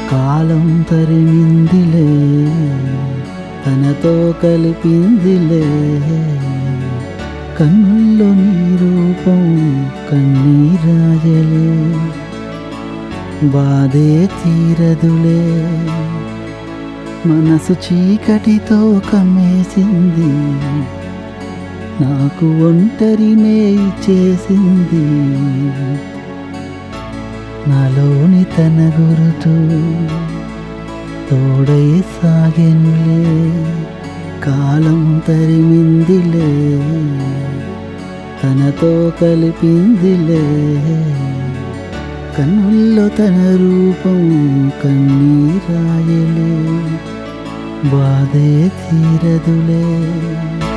కాలం తరిమిందిలే, తనతో కలిపిందిలే, కన్నుల్లో నీ రూపం కన్నీరాయలే, బాధే తీరదులే, మనసు చీకటితో కమ్మేసింది, నాకు ఒంటరినే చేసింది, నాలోని తన గురుతు తోడై సాగెనులే, కాలం తరిమిందిలే, తనతో కలిపిందిలే, కన్నుల్లో తన రూపం కన్నీరాయలే, బాధే తీరదులే.